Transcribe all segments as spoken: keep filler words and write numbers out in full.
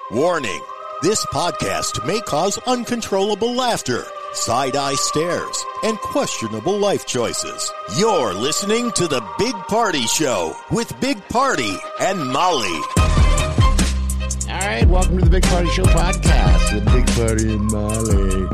Warning, this podcast may cause uncontrollable laughter, side-eye stares, and questionable life choices. You're listening to The Big Party Show with Big Party and Molly. All right, welcome to The Big Party Show podcast with Big Party and Molly.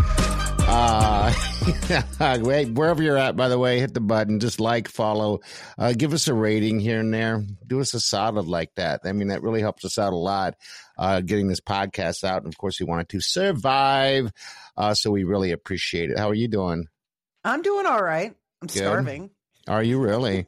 Uh, wherever you're at, by the way, hit the button. Just like, follow, uh, give us a rating here and there. Do us a solid like that. I mean, that really helps us out a lot, uh, getting this podcast out. And of course, we want it to survive. Uh, so we really appreciate it. How are you doing? I'm doing all right. I'm Good. starving. Are you really?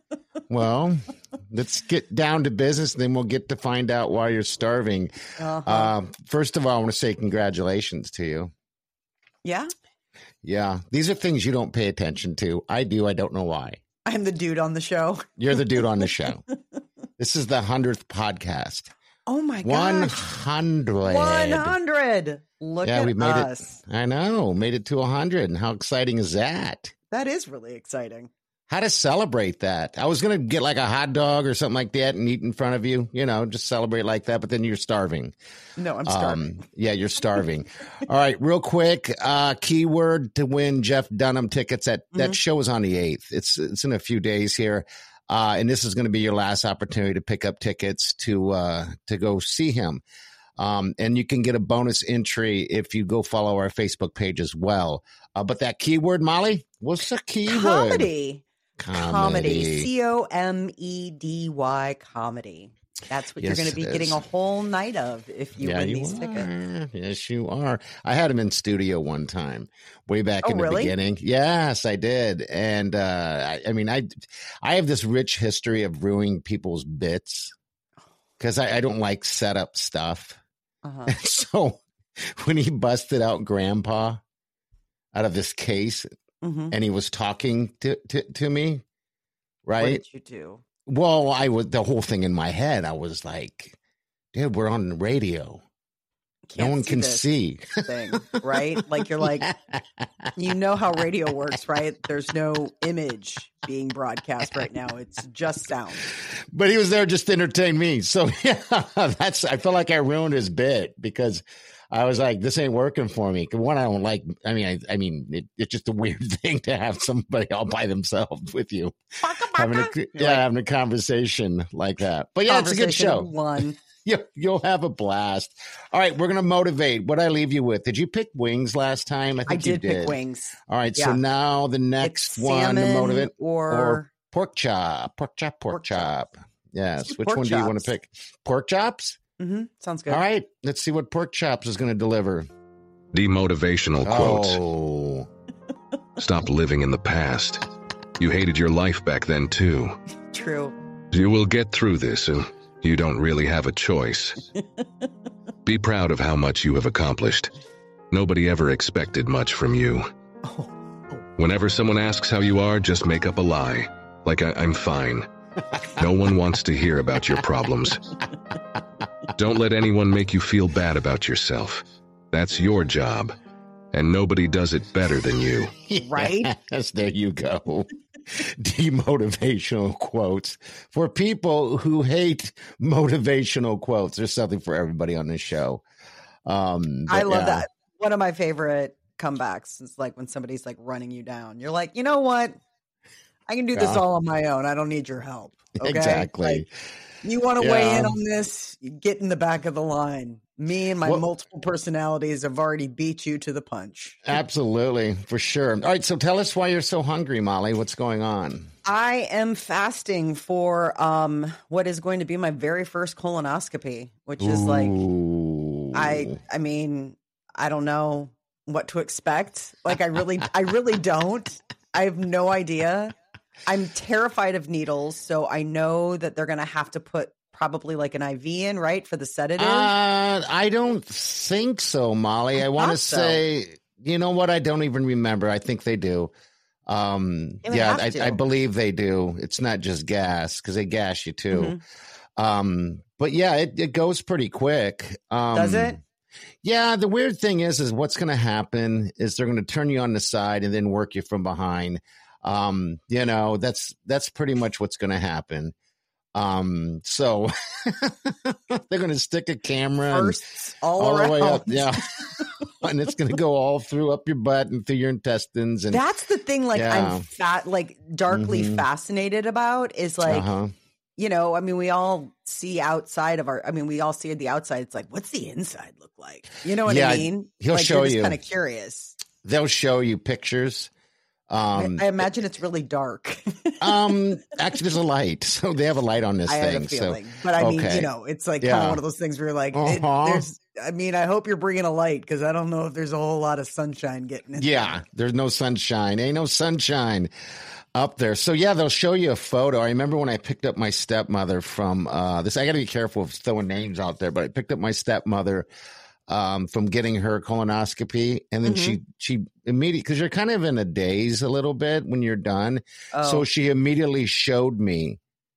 Well, let's get down to business, and then we'll get to find out why you're starving. Uh-huh. Uh, first of all, I want to say congratulations to you. Yeah? Yeah. These are things you don't pay attention to. I do. I don't know why. I'm the dude on the show. You're the dude on the show. This is the hundredth podcast. Oh, my one gosh. hundred. one hundred. Look yeah, at we made us. it. I know. Made it to one hundred. And how exciting is that? That is really exciting. How to celebrate that? I was going to get like a hot dog or something like that and eat in front of you, you know, just celebrate like that. But then you're starving. No, I'm starving. Um, yeah, you're starving. All right, real quick, uh, keyword to win Jeff Dunham tickets. At that Mhm. show is on the eighth. It's it's in a few days here, uh, and this is going to be your last opportunity to pick up tickets to uh, to go see him. Um, and you can get a bonus entry if you go follow our Facebook page as well. Uh, but that keyword, Molly, what's the keyword? Comedy. Comedy. Comedy. C O M E D Y comedy. That's what Yes, you're going to be it getting is. a whole night of if you yeah, win you these are. tickets. Yes, you are. I had him in studio one time, way back Oh, in the really? beginning. Yes, I did. And uh, I, I mean, I, I have this rich history of ruining people's bits because I, I don't like setup stuff. Uh-huh. And so when he busted out Grandpa out of this case Mm-hmm. and he was talking to to, to me, What right? did you do? Well, I was the whole thing in my head. I was like, dude, we're on the radio. Can't no one see can this see. thing, right? Like you're like, you know how radio works, right? There's no image being broadcast right now. It's just sound. But he was there just to entertain me. So yeah, that's, I feel like I ruined his bit because I was like, this ain't working for me. One, I don't like, I mean, I, I mean, it, it's just a weird thing to have somebody all by themselves with you. having a, yeah, like, having a conversation like that. But yeah, it's a good Conversation show. One. You, you'll have a blast. All right, we're going to motivate. What I leave you with? Did you pick wings last time? I I think you did pick wings. All right, so Yeah. now the next It's one to salmon motivate or, or pork chop, pork chop, pork, Pork chop. chop. Yes. Let's do Which pork one do you want chops. to pick? Pork chops? Mhm, sounds good. All right, let's see what pork chops is going to deliver. Demotivational quotes. Oh, Stop living in the past. You hated your life back then too. True. You will get through this and you don't really have a choice. Be proud of how much you have accomplished. Nobody ever expected much from you. Oh, Whenever someone asks how you are, just make up a lie. Like I- I'm fine. No one wants to hear about your problems. Don't let anyone make you feel bad about yourself. That's your job. And nobody does it better than you. Right? Yes, there you go. Demotivational quotes for people who hate motivational quotes. There's something for everybody on this show. Um, I but love yeah. that. One of my favorite comebacks is like when somebody's like running you down. You're like, you know what? I can do this Yeah. all on my own. I don't need your help. Okay? Exactly. Like, you want to weigh in Yeah. on this? You get in the back of the line. Me and my Well- multiple personalities have already beat you to the punch. Absolutely, for sure. All right, so tell us why you're so hungry, Molly. What's going on? I am fasting for um what is going to be my very first colonoscopy, which is like Ooh. I I mean, I don't know what to expect. Like I really I really don't. I have no idea. I'm terrified of needles, so I know that they're going to have to put probably like an I V in, right, for the sedative. Uh, I don't think so, Molly. I, I want to thought so. say, you know what? I don't even remember. I think they do. Um, Yeah, they yeah, have I, to. I believe they do. It's not just gas because they gas you too. Mhm. Um, but yeah, it, it goes pretty quick. Um, Does it? Yeah. The weird thing is, is what's going to happen is they're going to turn you on the side and then work you from behind. Um, you know, that's, that's pretty much what's going to happen. Um, so they're going to stick a camera Firsts all, all around. the way up. Yeah. And it's going to go all through up your butt and through your intestines. And that's the thing. Like yeah. I'm fat, like darkly Mhm. fascinated about is like, uh-huh. you know, I mean, we all see outside of our, I mean, we all see the outside. It's like, what's the inside look like? You know what Yeah, I mean? he'll like, show you're just you. kind of curious. They'll show you pictures. Um, I, I imagine it's really dark. um, actually, there's a light. So they have a light on this I thing. had a feeling, So, but I mean, okay. you know, it's like Yeah. kind of one of those things where you're like, it, Uh-huh. there's, I mean, I hope you're bringing a light because I don't know if there's a whole lot of sunshine getting in. yeah, there. there's no sunshine. Ain't no sunshine up there. So yeah, they'll show you a photo. I remember when I picked up my stepmother from uh, this. I got to be careful of throwing names out there, but I picked up my stepmother um, from getting her colonoscopy, and then Mhm. she she immediately, because you're kind of in a daze a little bit when you're done. Oh. So she immediately showed me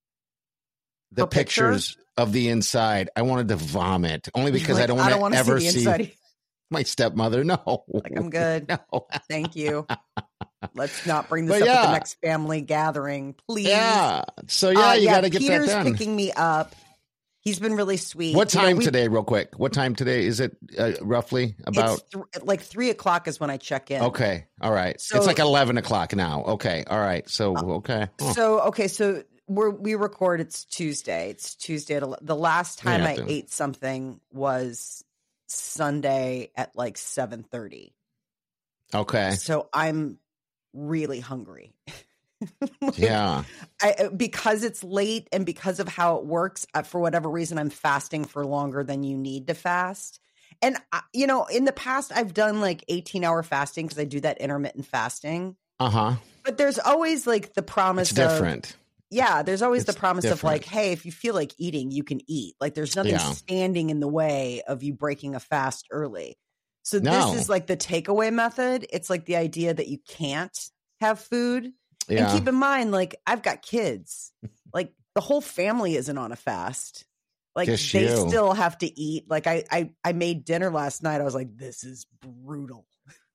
the Her picture? pictures of the inside. I wanted to vomit only because Like, I don't I don't want want to to ever see the see inside. my stepmother. No, Like, I'm good. No. Thank you. Let's not bring this But up at yeah. the next family gathering, please. Yeah. So yeah, Uh, you got to get Peter's that done. picking me up. He's been really sweet. What You know, time we- today, real quick? What time today is it? Uh, roughly about. It's th- like three o'clock is when I check in. Okay. All right. So- it's like eleven o'clock now. Okay. All right. So okay. Oh. So okay, so we're we record. It's Tuesday. It's Tuesday. At ele- the last time Yeah, I dude. ate something was Sunday at like seven thirty. Okay. So I'm really hungry. Like, Yeah. I, because it's late and because of how it works, uh, for whatever reason, I'm fasting for longer than you need to fast. And, I, you know, in the past, I've done like eighteen hour fasting because I do that intermittent fasting. Uh huh. But there's always like the promise It's of, different. yeah, there's always It's the promise of like, different. hey, if you feel like eating, you can eat. Like there's nothing Yeah. standing in the way of you breaking a fast early. So No. this is like the takeaway method. It's like the idea that you can't have food. Yeah. And keep in mind, like, I've got kids. Like, the whole family isn't on a fast. Like, Just they you. still have to eat. Like, I, I, I made dinner last night. I was like, this is brutal.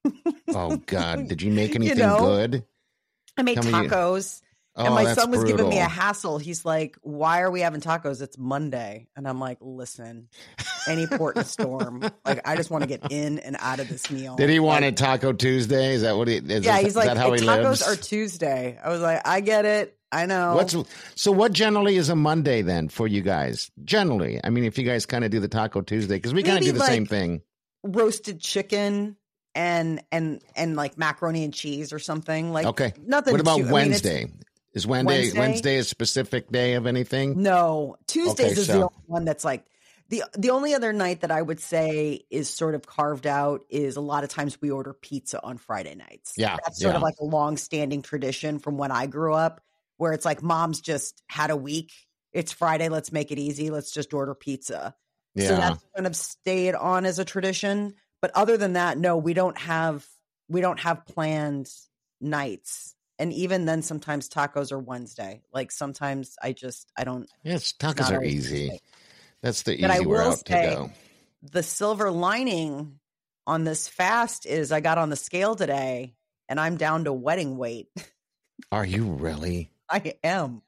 Oh God. Did you make anything know, good? I made Tell me you- tacos. Oh, and my that's son was giving me a brutal. hassle. He's like, why are we having tacos? It's Monday. And I'm like, listen, any port in a storm. Like, I just want to get in and out of this meal. Did he want like, a Taco Tuesday? Is that what he? Is, Yeah, is he's like, that how he tacos lives? are Tuesday. I was like, I get it. I know. What's so? What generally is a Monday then for you guys? Generally, I mean, if you guys kind of do the Taco Tuesday, because we kind of Maybe do the same like- thing. roasted chicken and and and like macaroni and cheese or something like Okay. nothing What about too- I mean, it's- Wednesday? Is Wednesday, Wednesday? Wednesday a specific day of anything? no Tuesdays Okay, is so- the only one that's like the the only other night that I would say is sort of carved out is a lot of times we order pizza on Friday nights. Yeah, That's sort of yeah. like a long standing tradition from when I grew up where it's like mom's just had a week, it's Friday, let's make it easy, let's just order pizza. Yeah. So that's kind of stayed on as a tradition. But other than that, no, we don't have we don't have planned nights. And even then, sometimes tacos are Wednesday. Like sometimes I just I don't. yes, not tacos are always easy. Tuesday. That's the But I easy will route to say- go. The silver lining on this fast is I got on the scale today and I'm down to wedding weight. Are you really? I am.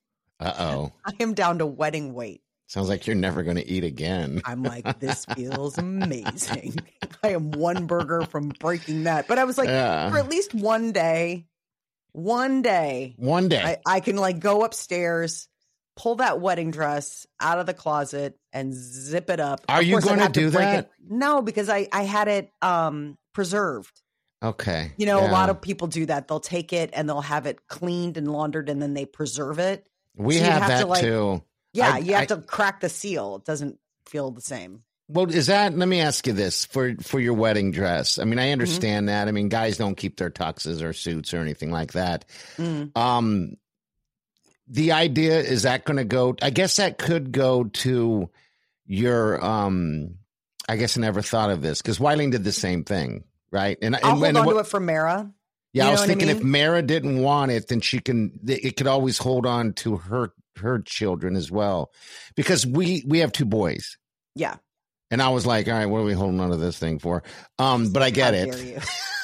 Uh oh. I am down to wedding weight. Sounds like you're never going to eat again. I'm like, this feels amazing. I am one burger from breaking that. But I was like, Yeah. for at least one day, one day, One day. I, I can like go upstairs, pull that wedding dress out of the closet and zip it up. Are Of you course, I'd gonna have to do break that? it. No, because I, I had it um, preserved. okay. You know, a Yeah. lot of people do that. They'll take it and they'll have it cleaned and laundered and then they preserve it. We so you have, have to, that like- too. Yeah, I- you have I- to crack the seal. It doesn't feel the same. Well, is that? Let me ask you this for for your wedding dress. I mean, Mm-hmm. I understand that. I mean, guys don't keep their tuxes or suits or anything like that. Mm. Um, the idea is that going to go? I guess that could go to your. Um, I guess I never thought of this because Wyling did the same thing, right? And, I'll and hold and on what- to it for Mara. yeah, You I was know what I thinking if mean? Mara didn't want it, then she can. It could always hold on to her her children as well, because we we have two boys. Yeah. And I was like, all right, what are we holding on to this thing for? Um, but I get How it. dare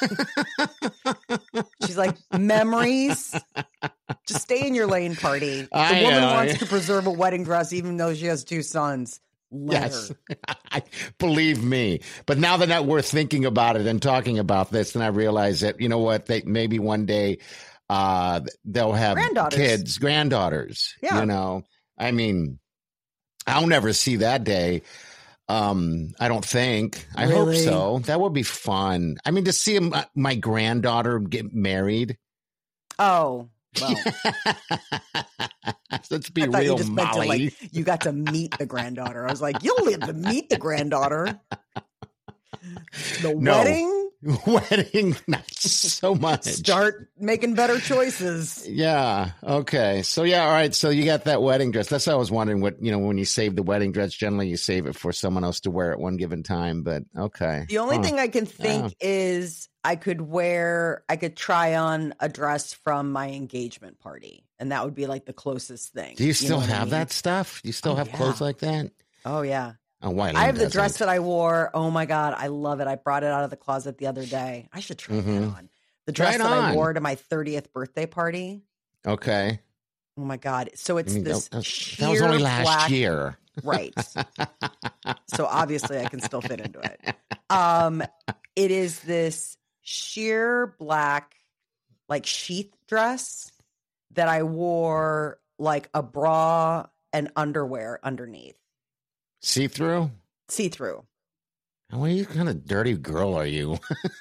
you. She's like, memories. Just stay in your lane, party. The I woman know. wants to preserve a wedding dress, even though she has two sons. Let Yes, her. I, believe me. But now that that we're thinking about it and talking about this, then I realize that, you know what, they maybe one day uh, they'll have Granddaughters. kids, granddaughters. Yeah. You know, I mean, I'll never see that day. Um, I don't think. I Really? hope so. That would be fun. I mean, to see my, my granddaughter get married. Oh, well. Let's be I thought real, you just meant to, Molly. like, you got to meet the granddaughter. I was like, you'll live to meet the granddaughter. The No. wedding? Wedding, not so much. Start making better choices. Yeah. Okay. So yeah. All right. So you got that wedding dress. That's what I was wondering. What, you know, when you save the wedding dress, generally you save it for someone else to wear at one given time. But okay. The only Huh. thing I can think is I could wear, I could try on a dress from my engagement party, and that would be like the closest thing. Do you still know what I have mean? that stuff? Do you still Oh, have yeah. clothes like that? Oh yeah. Oh, why? I have the dress that I wore. Oh my God, I love it. I brought it out of the closet the other day. I should try Mhm. that on. The Try dress it that I on. wore to my thirtieth birthday party. Okay. Oh my God. So it's I mean, this that, that- sheer that was only last black, year. right? So obviously I can still fit into it. Um, it is this sheer black, like sheath dress that I wore like a bra and underwear underneath, See through. see through. What kind of dirty girl are you?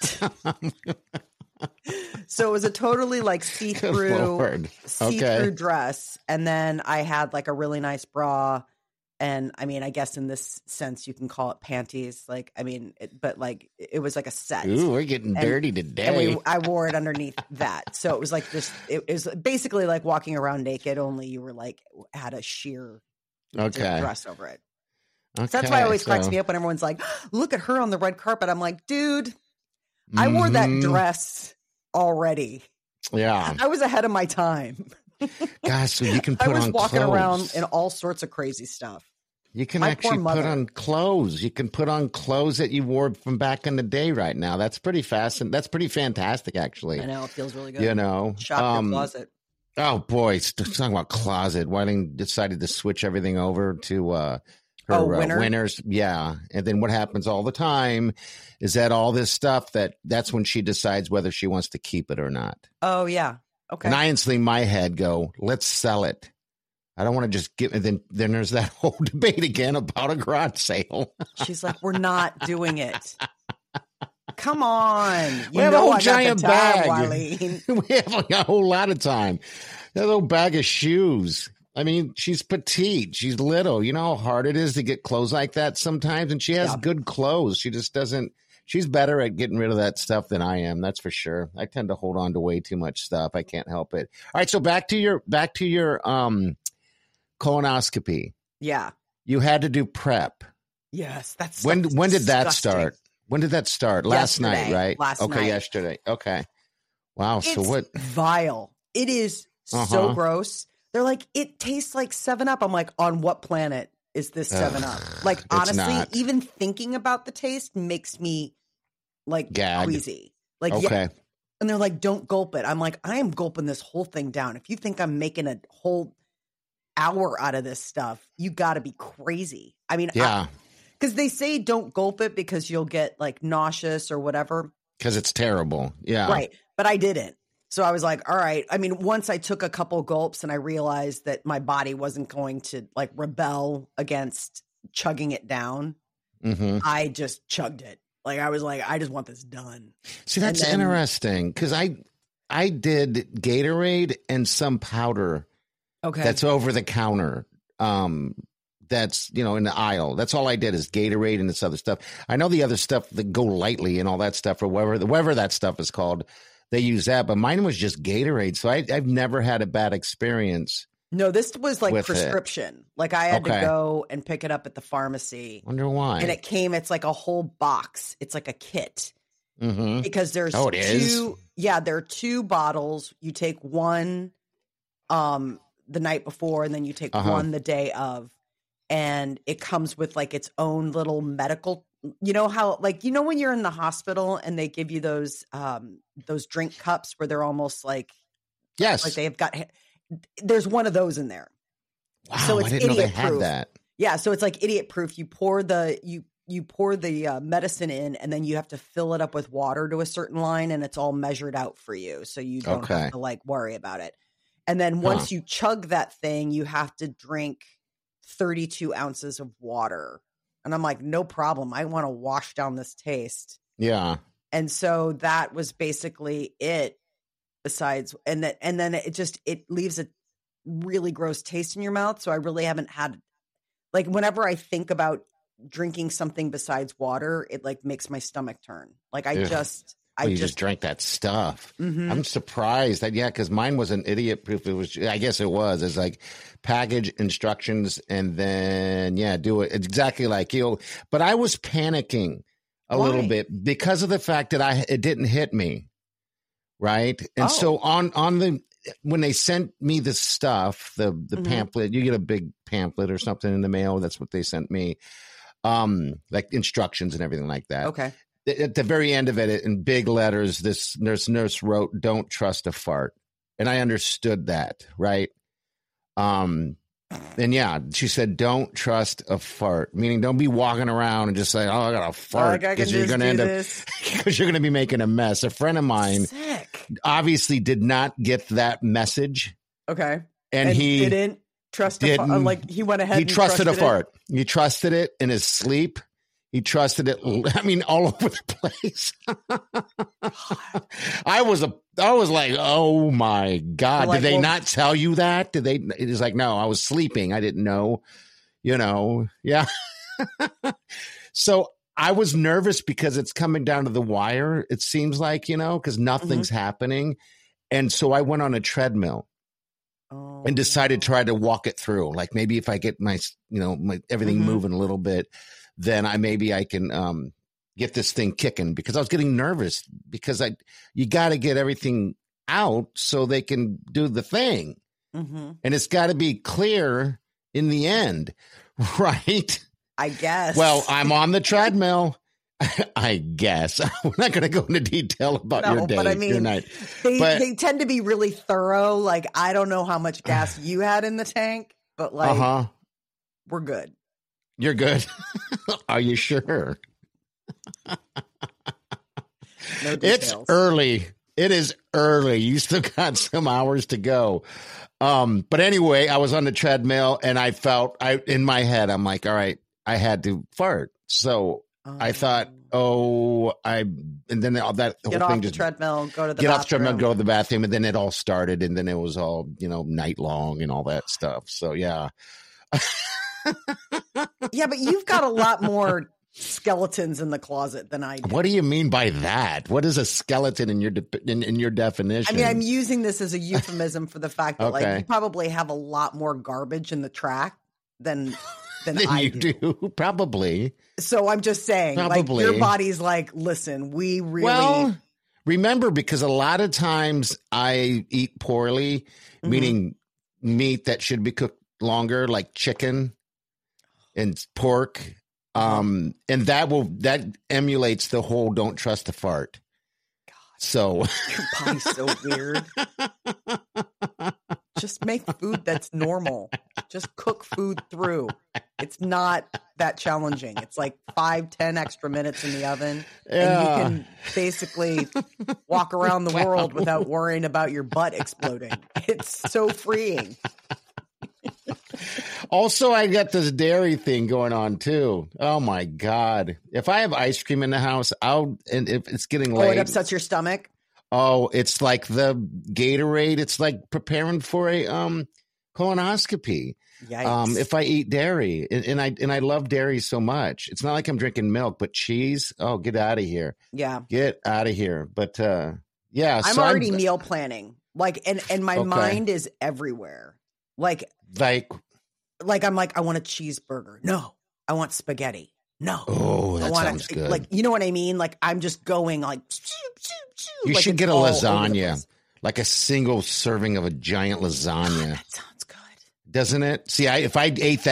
So it was a totally like see Good through, Lord. see through Okay. dress, and then I had like a really nice bra. And I mean, I guess in this sense, you can call it panties. Like, I mean, it, but like it was like a set. Ooh, we're getting And- dirty And today. we, I wore it underneath that. So it was like this, it, it was basically like walking around naked, only you were like, had a sheer Okay. dress over it. Okay. So that's why it always cracks so- me up when everyone's like, look at her on the red carpet. I'm like, dude, I wore that Mhm. dress already. Yeah. I was ahead of my time. Gosh, so you can put I was on walking clothes. around in all sorts of crazy stuff. You can my actually poor put mother. on clothes. You can put on clothes that you wore from back in the day right now. That's pretty fast. That's pretty fantastic, actually. I know, it feels really good. You know, Shop um, your closet. Oh boy, st- talking about closet. Whiting decided to switch everything over to uh, her Oh, uh, winter? winners. Yeah, and then what happens all the time is that all this stuff that that's when she decides whether she wants to keep it or not. Oh, yeah. Okay. And I instantly in my head go, let's sell it. I don't want to just give. And then then there's that whole debate again about a garage sale. She's like, we're not doing it. Come on. You We have a know whole I got giant the time, bag. Wileen. We have like a whole lot of time. That little bag of shoes. I mean, she's petite. She's little. You know how hard it is to get clothes like that sometimes. And she has Yeah. good clothes. She just doesn't. She's better at getting rid of that stuff than I am. That's for sure. I tend to hold on to way too much stuff. I can't help it. All right. So back to your back to your um colonoscopy. Yeah. You had to do prep. Yes. That's When stuff is when did that disgusting. start? When did that start? Last night, Yesterday. right? Last okay, night. yesterday. Okay. Wow. So It's what? vile. It is so Uh-huh. gross. They're like, it tastes like seven up. I'm like, on what planet is this seven up? Ugh, Like, it's honestly, not. even thinking about the taste makes me like Gag. queasy. Like, Okay. yeah. And they're like, don't gulp it. I'm like, I am gulping this whole thing down. If you think I'm making a whole hour out of this stuff, you got to be crazy. I mean, Yeah. because they say don't gulp it because you'll get like nauseous or whatever. Because it's terrible. Yeah. Right. But I didn't. So I was like, all right. I mean, once I took a couple gulps and I realized that my body wasn't going to like rebel against chugging it down, hmm I just chugged it. Like I was like, I just want this done. See, that's And then- interesting because I I did Gatorade and some powder Okay. that's over the counter. Um, that's you know in the aisle. That's all I did is Gatorade and this other stuff. I know the other stuff that Go Lightly and all that stuff or whatever whatever that stuff is called. They use that, but mine was just Gatorade. So I, I've never had a bad experience. No, this was like with it. prescription. Like I had Okay. to go and pick it up at the pharmacy. Wonder why? And it came, it's like a whole box. It's like a kit. hmm Because there's Oh, it two is? yeah, there are two bottles. You take one um the night before and then you take Uh-huh. one the day of. and it comes with like its own little medical, you know how, like, you know, when you're in the hospital and they give you those, um, those drink cups where they're almost like, yes, like they've got, there's one of those in there. Wow, so it's I didn't know they idiot had proof. that. Yeah. So it's like idiot proof. You pour the, you, you pour the uh, medicine in, and then you have to fill it up with water to a certain line, and it's all measured out for you. So you don't Okay. have to like worry about it. And then once Huh. you chug that thing, you have to drink thirty-two ounces of water. And I'm like, no problem. I want to wash down this taste. Yeah. And so that was basically it. Besides, and that, and then it just, it leaves a really gross taste in your mouth. So I really haven't had, like, whenever I think about drinking something besides water, it like makes my stomach turn. Like I Ugh. just, I Well, you just, just drank that stuff. Mhm. I'm surprised that, yeah, because mine wasn't idiot proof. It was, I guess it was. It's like package instructions and then, yeah, do it. It's exactly like you. But I was panicking a Why? little bit because of the fact that I it didn't hit me. Right. And Oh. so on, on the, when they sent me the stuff, the, the Mhm. pamphlet, you get a big pamphlet or something in the mail. That's what they sent me. Um, like instructions and everything like that. okay. At the very end of it, in big letters, this nurse nurse wrote, "Don't trust a fart," and I understood that, right? Um, and yeah, she said, "Don't trust a fart," meaning don't be walking around and just say, "Oh, I got a fart," Like, I can because you're just going to do end up this. because you're going to be making a mess. A friend of mine Sick. obviously did not get that message, Okay. and, he didn't trust a fart. didn't- Like he went ahead he and trusted, a it? fart. He trusted it in his sleep. He trusted it. I mean, all over the place. I was a, I was like, oh my God. Like, Did they well- not tell you that? Did they? It was like, no, I was sleeping. I didn't know, you know, yeah. So I was nervous because it's coming down to the wire. It seems like, you know, because nothing's Mm-hmm. happening. And so I went on a treadmill. Oh, And decided to try to walk it through. Like maybe if I get my, you know, my everything Mhm. moving a little bit, then I maybe I can um, get this thing kicking, because I was getting nervous because I you got to get everything out so they can do the thing, Mhm. and it's got to be clear in the end, right? I guess. Well, I'm on the treadmill. I guess we're not going to go into detail about No, your day, but I your mean, night. they, but- they tend to be really thorough. Like, I don't know how much gas you had in the tank, but like, Uh huh. we're good. You're good. Are you sure? No It's details. early. It is early. You still got some hours to go. Um, but anyway, I was on the treadmill and I felt I in my head, I'm like, all right, I had to fart. So I thought, oh, I and then all that whole Get thing off the just treadmill, go to the get bathroom. off the treadmill, go to the bathroom, and then it all started, and then it was all, you know, night long and all that stuff. So yeah. Yeah, but you've got a lot more skeletons in the closet than I do. What do you mean by that? What is a skeleton in your de- in, in your definition? I mean, I'm using this as a euphemism for the fact that Okay. like you probably have a lot more garbage in the track than than Than I you do. do, probably. So I'm just saying, Probably. like your body's like, listen, we really Well, remember, because a lot of times I eat poorly, Mhm. meaning meat that should be cooked longer, like chicken and pork. Um, and that will that emulates the whole "don't trust a fart." So your body's so weird. Just make food that's normal. Just cook food through. It's not that challenging. It's like five, ten extra minutes in the oven. Yeah. And you can basically walk around the Wow. world without worrying about your butt exploding. It's so freeing. also, I got this dairy thing going on too. Oh my God! If I have ice cream in the house, I'll and if it's getting Oh, late. it upsets your stomach? Oh, it's like the Gatorade. It's like preparing for a um colonoscopy. Yikes. Um, if I eat dairy, and, and I and I love dairy so much, it's not like I'm drinking milk, but cheese. Oh, get out of here! yeah. Get out of here! But uh, yeah, I'm so already meal planning. Like, and, and my Okay. mind is everywhere. Like, like, like I'm like, I want a cheeseburger. No, I want spaghetti. No. oh, I that want sounds good. Like, you know what I mean? Like, I'm just going like, You like should it's get a all over the lasagna, place. like a single serving of a giant lasagna, That sounds good. doesn't it? See, I if I ate that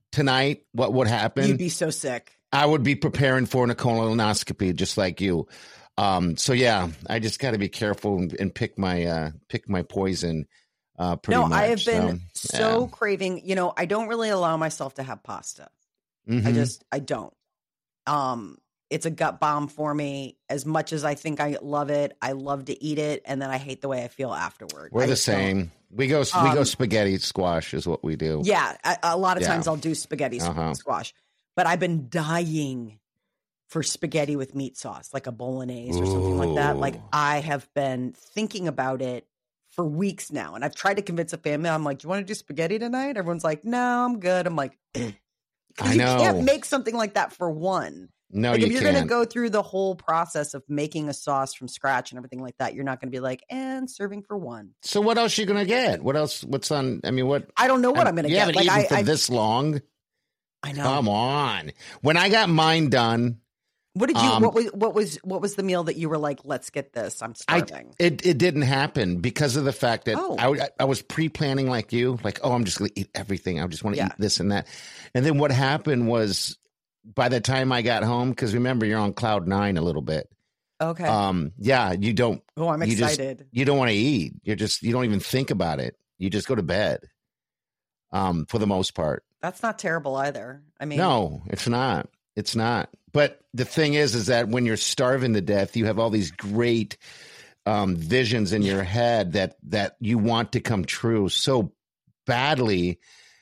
tonight, what would happen? You'd be so sick. I would be preparing for a colonoscopy, just like you. Um, so yeah, I just got to be careful and, and pick my uh, pick my poison. Uh, pretty no, much. I have been so, so yeah. craving. You know, I don't really allow myself to have pasta. Mm-hmm. I just I don't. Um, it's a gut bomb for me. As much as I think I love it, I love to eat it, and then I hate the way I feel afterward. We're I the same. don't. We go we Um, go spaghetti squash is what we do. Yeah, a, a lot of Yeah. times I'll do spaghetti Uh-huh. squash, but I've been dying for spaghetti with meat sauce, like a bolognese or something like that. Like Ooh. I have been thinking about it for weeks now, and I've tried to convince a family. I'm like, "Do you want to do spaghetti tonight?" Everyone's like, "No, I'm good." I'm like, I "You know. can't make something like that for one." No, Like you if you're going to can't. go through the whole process of making a sauce from scratch and everything like that, you're not going to be like, "And serving for one." So what else you gonna get? What else? What's on? I mean, what? I don't know what I'm, going to You get. haven't Like eaten I, for I, this long. I know. Come on. When I got mine done, What did you? Um, what was? What was? What was the meal that you were like? Let's get this. I'm I starving. it it didn't happen because of the fact that Oh. I I was pre planning like you, like oh I'm just gonna eat everything. I just want to Yeah. eat this and that, and then what happened was by the time I got home, because remember you're on cloud nine a little bit. Okay. Um, yeah, you don't oh, I'm you just- excited. you don't want to eat. You're just you don't even think about it. You just go to bed. Um, for the most part. That's not terrible either. I mean, No, it's not. It's not. But the thing is, is that when you're starving to death, you have all these great um, visions in your head that that you want to come true so badly.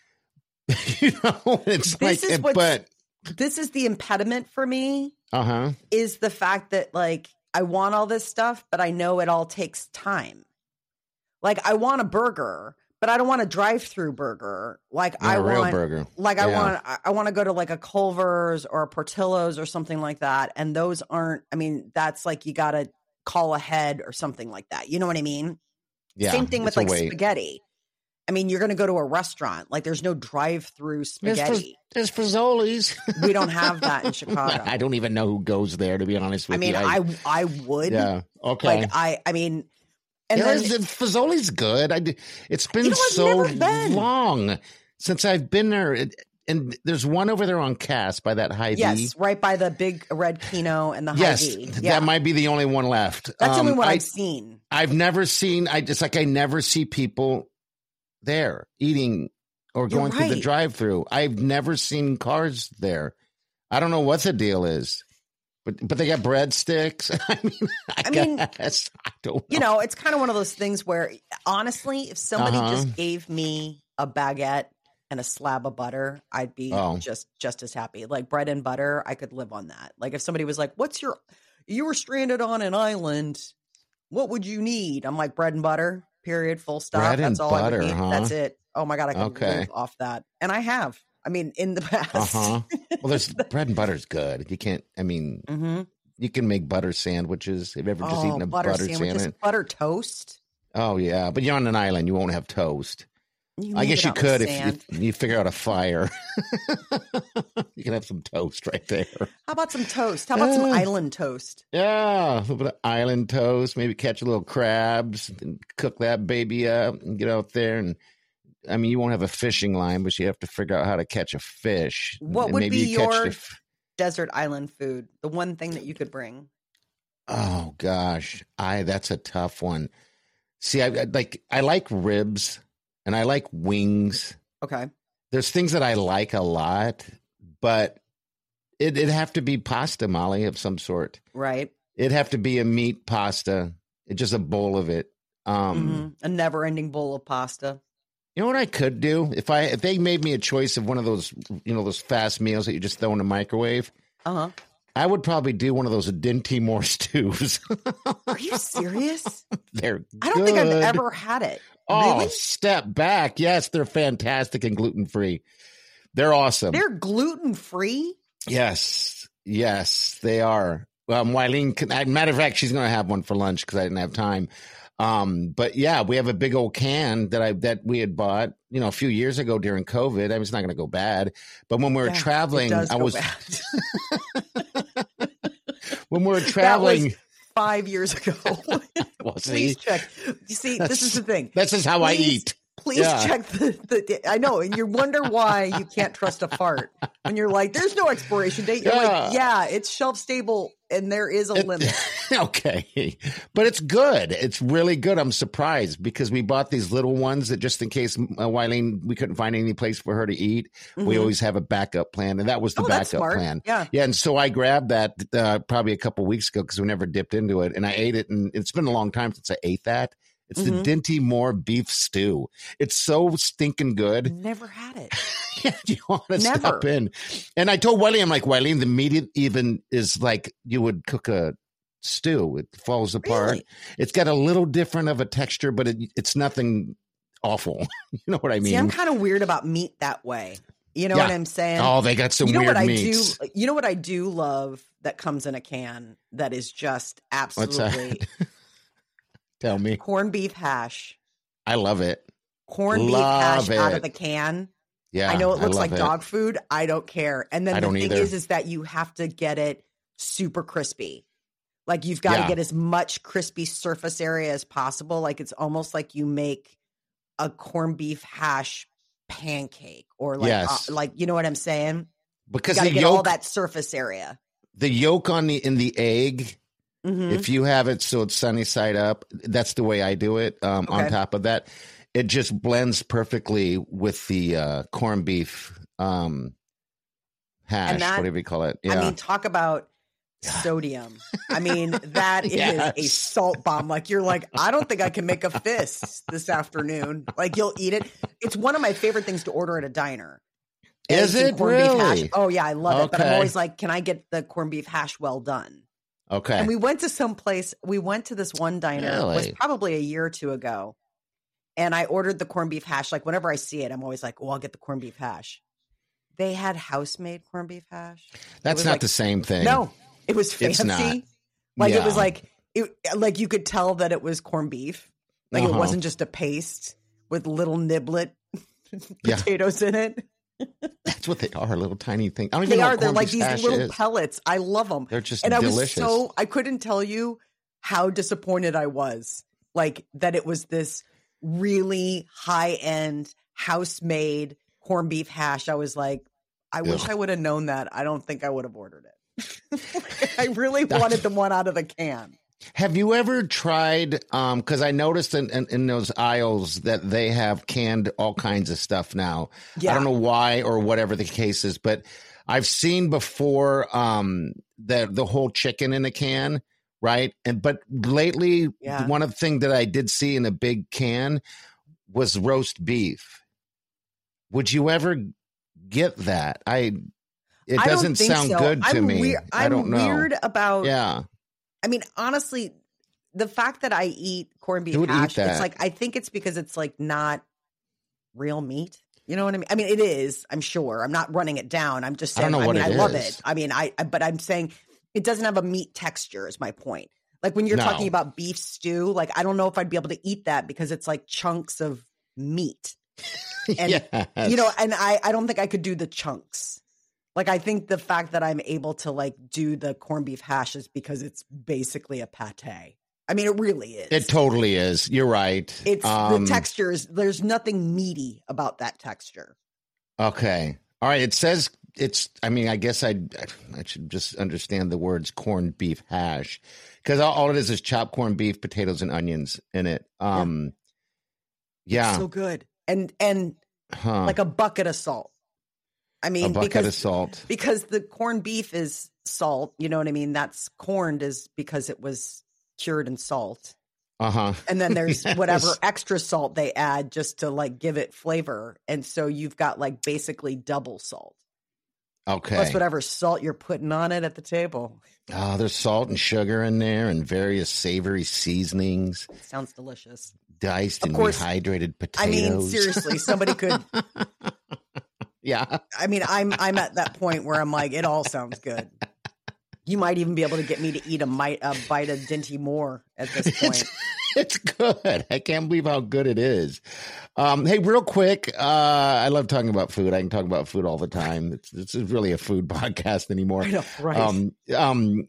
You know, it's This like, is what's- but this is the impediment for me. uh huh. Is the fact that like I want all this stuff, but I know it all takes time. Like I want a burger, but I don't want a drive-through burger. Like I A real want, burger. like I Yeah. want, I- I want to go to like a Culver's or a Portillo's or something like that. And those aren't. I mean, that's like you got to call ahead or something like that. You know what I mean? Yeah. Same thing with it's a like wait. spaghetti. I mean, you're going to go to a restaurant. Like there's no drive-through There's, spaghetti. there's Fazoli's. We don't have that in Chicago. I don't even know who goes there, to be honest with I mean, you. I I would. yeah. Okay. Like I I mean, and yeah, then the Fazoli's good. I, d- it's been You know, I've so never been. long since I've been there. It- and there's one over there on Cass by that High yes, V. right by the big red Kino and the High Yes, V. Yeah, that might be the only one left. that's the Um, only one I, I've seen. I've never seen. I just like I never see people there eating or You're going through the right. drive-through. I've never seen cars there. I don't know what the deal is, but but they got breadsticks. I mean, I, I mean, guess I don't. Know. You know, it's kind of one of those things where, honestly, if somebody Uh-huh. just gave me a baguette and a slab of butter, I'd be Oh. just just as happy. Like bread and butter, I could live on that. Like if somebody was like, "What's your? You were stranded on an island. What would you need?" I'm like, bread and butter. Period. Full stop. Bread and That's all I butter, would need. huh? That's it. Oh my god, I could Okay. live off that, and I have. I mean, in the past. Uh huh. Well, there's bread and butter's good. You can't. I mean, hmm you can make butter sandwiches. Have you ever just Oh, eaten a butter, butter sandwiches, sandwich? butter toast. Oh yeah, but you're on an island. You won't have toast. You I make guess it you out with could if sand. you, you figure out a fire. You can have some toast right there. How about some toast? How about some Uh, island toast? Yeah, a little bit of island toast. Maybe catch a little crabs and cook that baby up and get out there. And I mean, you won't have a fishing line, but you have to figure out how to catch a fish. What And would maybe be you catch your- the f- Desert island food. The one thing that you could bring. Oh gosh, I that's a tough one. See, I, I like I like ribs and I like wings. Okay. There's things that I like a lot, but it, it'd have to be pasta, Molly, of some sort. Right. It'd have to be a meat pasta, It's just a bowl of it. Um, Mhm. A never-ending bowl of pasta. You know what I could do if I if they made me a choice of one of those, you know, those fast meals that you just throw in the microwave. Uh huh. I would probably do one of those Din Timor stews. Are you serious? They're I don't think I've good. ever had it. Oh, Really? step back. Yes, they're fantastic and gluten free. They're awesome. They're gluten free. yes, yes, they are. Um, Wileen, can- as a matter of fact, she's going to have one for lunch because I didn't have time. Um, but yeah, we have a big old can that I that we had bought, you know, a few years ago during COVID. I mean, it's not going to go bad. But when we were Yeah, traveling, it does I go was bad. when we were That traveling. was five years ago. Well, see, Please check. You see, this is the thing. this is how I Please- eat. please Yeah. check the, the. I know, and you wonder why you can't trust a fart when you're like, "There's no expiration date." You're Yeah. like, "Yeah, it's shelf stable, and there is a It- limit." Okay, but it's good. It's really good. I'm surprised because we bought these little ones that just in case uh, Wileen, we couldn't find any place for her to eat. We Mhm. always have a backup plan, and that was the Oh, that's backup smart. plan. Yeah. Yeah, and so I grabbed that uh, probably a couple weeks ago because we never dipped into it, and I ate it, and it's been a long time since I ate that. It's Mhm. the Dinty Moore beef stew. It's so stinking good. Never had it. Yeah, you want to Never. stop in. And I told Wiley, I'm like, Wiley, the meat even is like you would cook a stew. It falls apart. Really? It's got a little different of a texture, but it, it's nothing awful. You know what I mean? See, I'm kind of weird about meat that way. You know Yeah. what I'm saying? Oh, they got some you know weird what meats. I do? You know what I do love that comes in a can that is just What's that? absolutely Tell me. corned beef hash. I love it. Corned beef Love hash out of it. the can. Yeah. I know it looks love like it. dog food. I don't care. And then I the don't thing either. is, is that you have to get it super crispy. Like you've got Yeah. to get as much crispy surface area as possible. Like it's almost like you make a corned beef hash pancake or like, Yes. uh, like you know what I'm saying? You Because got the to get all yolk, that surface area. the yolk on the in the egg, Mhm. if you have it so it's sunny side up, that's the way I do it. Um, On Okay. top of that, it just blends perfectly with the uh, corned beef um, hash, that- whatever you call it. Yeah. I mean, talk about sodium. I mean, that is a Yes. salt bomb. Like you're like, I don't think I can make a fist this afternoon. Like you'll eat it. It's one of my favorite things to order at a diner. Is Eggs and it corned beef hash. really? Oh yeah, I love it. But I'm Okay. always like, can I get the corned beef hash well done? okay. And we went to some place. We went to this one diner. It was Really? probably a year or two ago. And I ordered the corned beef hash. Like whenever I see it, I'm always like, oh, I'll get the corned beef hash. They had house-made corned beef hash. It That's was not like- the same thing. No, it was It's fancy. not. Like it Yeah. was like it, like you could tell that it was corned beef. Like Uh-huh. it wasn't just a paste with little niblet Yeah. potatoes in it. That's what they are, little tiny things. I don't even They know are. what They're corned like beef these hash little is. pellets. I love them. They're just And I was delicious. so I couldn't tell you how disappointed I was. Like that it was this really high end house made corned beef hash. I was like, I wish Ugh. I would have known that. I don't think I would have ordered it. I really wanted the one out of the can. Have you ever tried? Um, because I noticed in, in, in those aisles that they have canned all kinds of stuff now. Yeah. I don't know why or whatever the case is, but I've seen before um the the whole chicken in a can, right? And but lately, Yeah. one of the things that I did see in a big can was roast beef. Would you ever get that? I it I don't doesn't think sound so. good to I'm me. weir- I don't I'm know. weird about. Yeah. I mean, honestly, the fact that I eat corned beef Who would eat hash, that? it's like I think it's because it's like not real meat. You know what I mean? I mean, it is. I'm sure. I'm not running it down. I'm just I don't saying. I, know what mean, I it love is. it. I mean, I. I- But I'm saying it doesn't have a meat texture. Is my point. Like when you're No. talking about beef stew, like I don't know if I'd be able to eat that because it's like chunks of meat. And Yes. you know, and I, I don't think I could do the chunks. Like I think the fact that I'm able to like do the corned beef hash is because it's basically a pate. I mean, it really is. It totally is. You're right. It's Um, the textures. There's nothing meaty about that texture. Okay. All right. It says it's, I mean, I guess I I should just understand the words corned beef hash because all, all it is is chopped corned beef, potatoes, and onions in it. Um, yeah. It's so good, and and huh. like a bucket of salt. I a mean, bucket because of salt. because the corned beef is salt. You know what I mean? That's corned is because it was cured in salt. Uh huh. And then there's Yes. whatever extra salt they add just to like give it flavor. And so you've got like basically double salt. Okay. Plus whatever salt you're putting on it at the table. Oh, there's salt and sugar in there and various savory seasonings, It sounds delicious. diced Of and course. rehydrated potatoes. I mean, seriously, somebody could Yeah. I mean, I'm I'm at that point where I'm like, it all sounds good. You might even be able to get me to eat a, mite, a bite of Dinty Moore at this point. It's good. I can't believe how good it is. Um, hey, real quick, uh, I love talking about food. I can talk about food all the time. It's, it's really a food podcast anymore. I know, right? Um, um,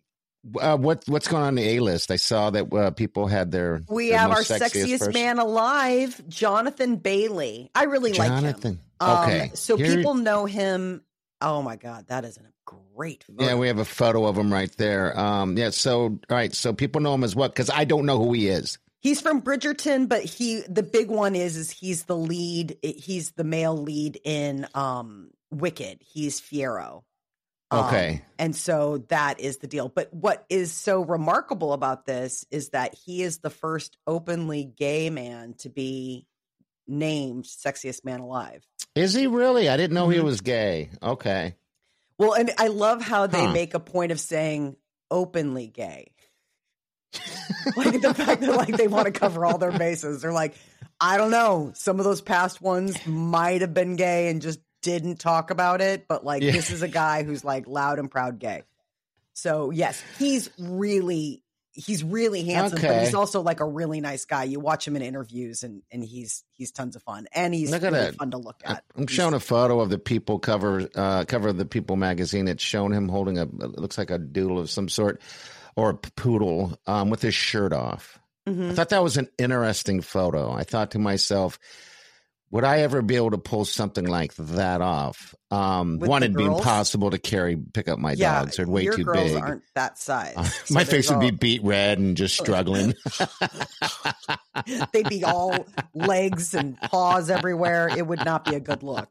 Uh, what what's going on in the A list? I saw that uh, people had their. We their have our most sexiest person. man alive, Jonathan Bailey. I really Jonathan. like him. Okay. Um, so Here- people know him. Oh my God, that is a great photo. Yeah, we have a photo of him right there. Um, yeah. So all right. So people know him as what? Because I don't know who he is. He's from Bridgerton, but he the big one is is he's the lead. He's the male lead in um, Wicked. He's Fiyero. Okay. Um, and so that is the deal. But what is so remarkable about this is that he is the first openly gay man to be named sexiest man alive. Is he really? I didn't know he Mhm. was gay. Okay. Well, and I love how they Huh. make a point of saying openly gay. Like the fact that like they want to cover all their bases. They're like, I don't know. Some of those past ones might have been gay and just didn't talk about it, but like Yeah. this is a guy who's like loud and proud gay. So yes, he's really he's really handsome, but Okay. he's also like a really nice guy. You watch him in interviews and and he's he's tons of fun. And he's Look at really that. fun to look at. I'm He's- showing a photo of the People cover uh, cover of the People magazine. It's showing him holding a it looks like a doodle of some sort or a poodle um, with his shirt off. Mhm. I thought that was an interesting photo. I thought to myself, would I ever be able to pull something like that off? Um, With one, the it'd be girls? impossible to carry, pick up my Yeah, dogs. They're way your too girls big. aren't that size. Uh, So my there's face would be all- beat red and just struggling. They'd be all legs and paws everywhere. It would not be a good look.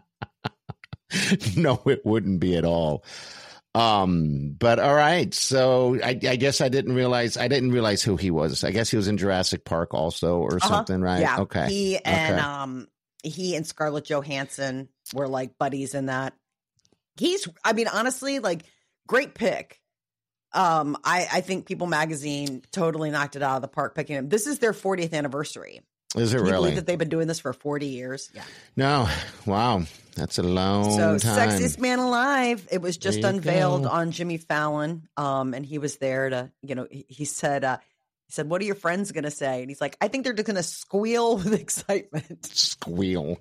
No, it wouldn't be at all. Um, but all right. So I, I guess I didn't realize, I didn't realize who he was. I guess he was in Jurassic Park also or Uh-huh. something, right? Yeah. Okay. He and Okay. um he and Scarlett Johansson were like buddies in that. He's I mean, honestly, like great pick. Um, I, I think People Magazine totally knocked it out of the park picking him. This is their fortieth anniversary. Is it Can you really? believe that they've been doing this for forty years? Yeah. No. Wow. That's a long So time. Sexiest Man Alive. It was just There you unveiled go. on Jimmy Fallon. Um, and he was there to, you know, he, he said, uh, he said, what are your friends going to say? And he's like, I think they're just going to squeal with excitement. Squeal.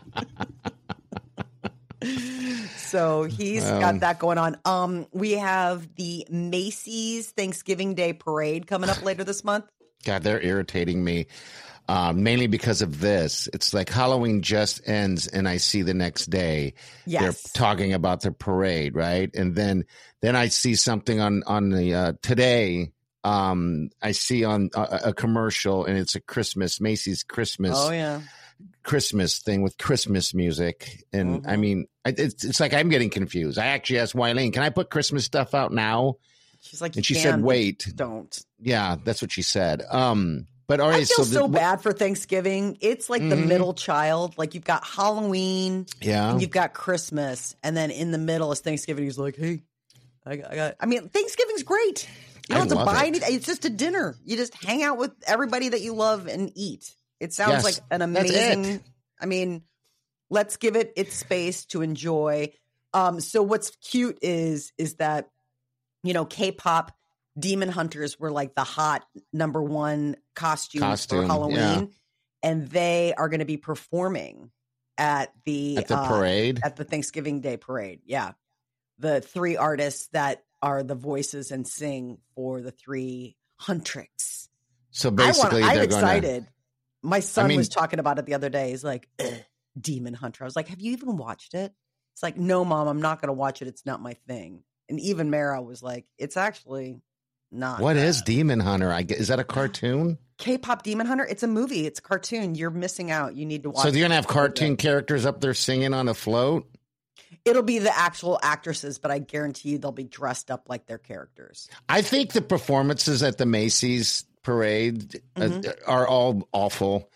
So he's Um, got that going on. Um, we have the Macy's Thanksgiving Day Parade coming up later this month. God, they're irritating me. Um, mainly because of this. It's like Halloween just ends and I see the next day Yes. they're talking about the parade, right? And then then I see something on on the uh, today. Um, I see on a, a commercial and it's a Christmas Macy's Christmas Oh yeah. Christmas thing with Christmas music, and Mhm. I mean, I- it's it's like I'm getting confused. I actually asked Wileen, "Can I put Christmas stuff out now?" She's like, And "You she can, said, but "Wait." don't." Yeah, that's what she said. Um, but all right, I feel so, so, the, bad for Thanksgiving. It's like the Mhm. middle child. Like you've got Halloween, Yeah, and you've got Christmas, and then in the middle is Thanksgiving. He's like, "Hey, I got." I, got, I mean, Thanksgiving's great. You I don't have to love buy it. anything. It's just a dinner. You just hang out with everybody that you love and eat. It sounds Yes, like an that's it. amazing. I mean, let's give it its space to enjoy. Um, so what's cute is is that you know K-pop Demon Hunters were like the hot number one costume, Costume, for Halloween, yeah. and they are going to be performing at the at the uh, parade. at the Thanksgiving Day parade. Yeah, the three artists that are the voices and sing for the three Huntrix. So I want. basically, I'm they're going to. excited. My son mean- was talking about it the other day. He's like, "Ugh, Demon Hunter. I was like, have you even watched it? It's like, no, Mom, I'm not going to watch it. It's not my thing. And even Mara was like, it's actually not. What bad. is Demon Hunter? I get, is that a cartoon? K-pop Demon Hunter? It's a movie. It's a cartoon. You're missing out. You need to watch. So you're it. gonna have cartoon characters up there singing on a float? It'll be the actual actresses, but I guarantee you they'll be dressed up like their characters. I think the performances at the Macy's parade uh, Mhm. are all awful.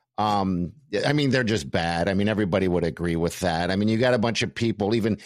Um, I mean, they're just bad. I mean, everybody would agree with that. I mean, you got a bunch of people, even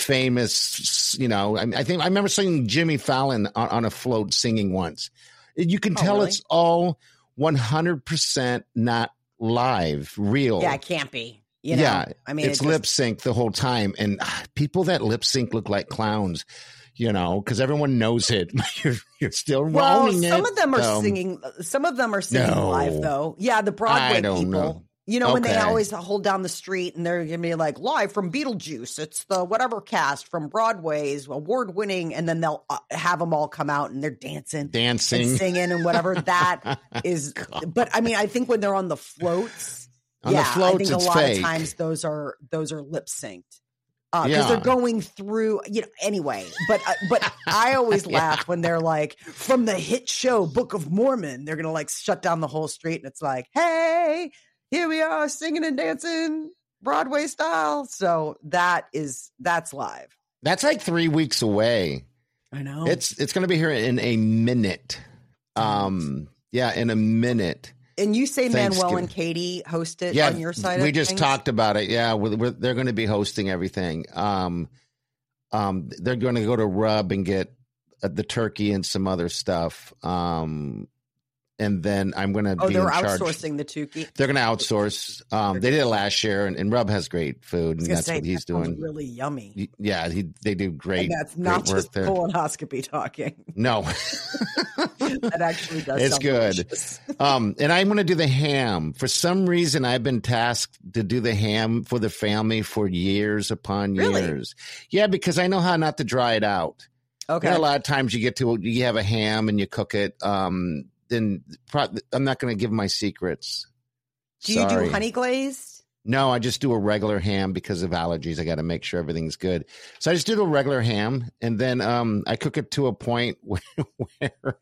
famous, you know, I, I think I remember seeing Jimmy Fallon on, on a float singing once. You can Oh, tell really? it's all one hundred percent not live, real. Yeah, it can't be. You know? Yeah, I mean, it's it just- lip sync the whole time. And ah, people that lip sync look like clowns, you know, because everyone knows it. you're, you're still Well, owning it. some of them are so- singing. Some of them are singing No. live, though. Yeah, the Broadway I don't people. know. You know, when they Okay. always hold down the street and they're going to be like, live from Beetlejuice. It's the whatever cast from Broadway's award winning. And then they'll uh, have them all come out and they're dancing, Dancing. and singing and whatever. That is, but I mean, I think when they're on the floats, On yeah, the floats, I think a it's lot fake. of times those are, those are lip synced. Because uh, Yeah. they're going through, you know, anyway. But uh, but I always laugh Yeah. when they're like, from the hit show Book of Mormon, they're going to like shut down the whole street. And it's like, hey, here we are singing and dancing Broadway style. So that is, that's live. That's like three weeks away. I know. It's it's going to be here in a minute. Um, yeah, in a minute. And you say Manuel Thanksgiving. and Katie host it Yeah, on your side we of just things? talked about it. Yeah, we're, we're, they're going to be hosting everything. Um, um, they're going to go to Rub and get uh, the turkey and some other stuff. Um, and then I'm going to Oh, be they're in charge. outsourcing the Tukey. They're going to outsource. Um, they did it last year, and, and Rub has great food, I was and gonna that's say, what he's that sounds doing. really yummy. He- Yeah, he, they do great. And that's great not work just there. colonoscopy talking. No, That actually does It's sound good. delicious. um, and I'm going to do the ham. For some reason, I've been tasked to do the ham for the family for years upon Really? years. Yeah, because I know how not to dry it out. Okay. You know, a lot of times you get to you have a ham and you cook it. Um, then pro- I'm not going to give my secrets. Do you Sorry. do honey glazed? No, I just do a regular ham because of allergies. I got to make sure everything's good. So I just do the regular ham, and then um, I cook it to a point where, where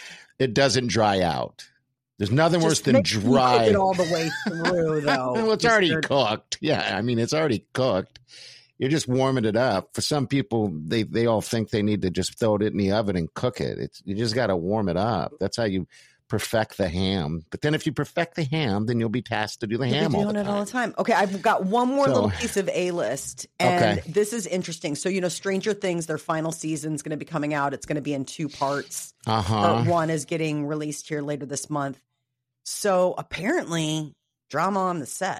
it doesn't dry out. There's nothing worse Just than make sure you dry. cook it all the way through, though. Well, it's Just already your- cooked. Yeah, I mean, it's already cooked. You're just warming it up. For some people, they they all think they need to just throw it in the oven and cook it. It's you just got to warm it up. That's how you perfect the ham. But then if you perfect the ham, then you'll be tasked to do the You'll be ham all doing the it time. all the time. Okay, I've got one more So- little piece of A list, and Okay. this is interesting. So, you know, Stranger Things, their final season is going to be coming out. It's going to be in two parts. Uh huh. Part one is getting released here later this month. So apparently, drama on the set.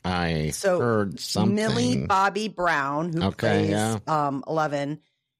I So heard something. Millie Bobby Brown, who Okay, plays yeah. um, Eleven,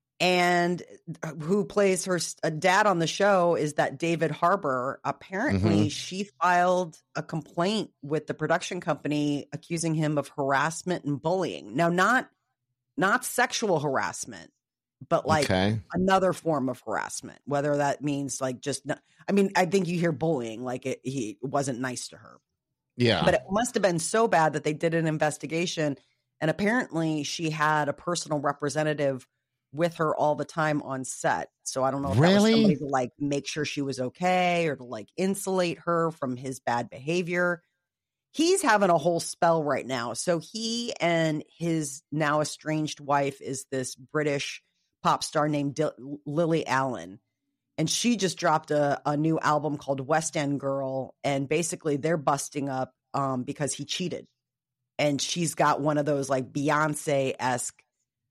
and who plays her s- uh, dad on the show is that David Harbour. Apparently, Mhm. she filed a complaint with the production company accusing him of harassment and bullying. Now, not not sexual harassment, but like okay. another form of harassment. Whether that means like just, not, I mean, I think you hear bullying, like it, he wasn't nice to her. Yeah. But it must have been so bad that they did an investigation. And apparently she had a personal representative with her all the time on set. So I don't know if that was Really? somebody to like make sure she was okay or to like insulate her from his bad behavior. He's having a whole spell right now. So he and his now estranged wife is this British pop star named Dil- Lily Allen. And she just dropped a, a new album called West End Girl. And basically they're busting up um, because he cheated. And she's got one of those like Beyonce-esque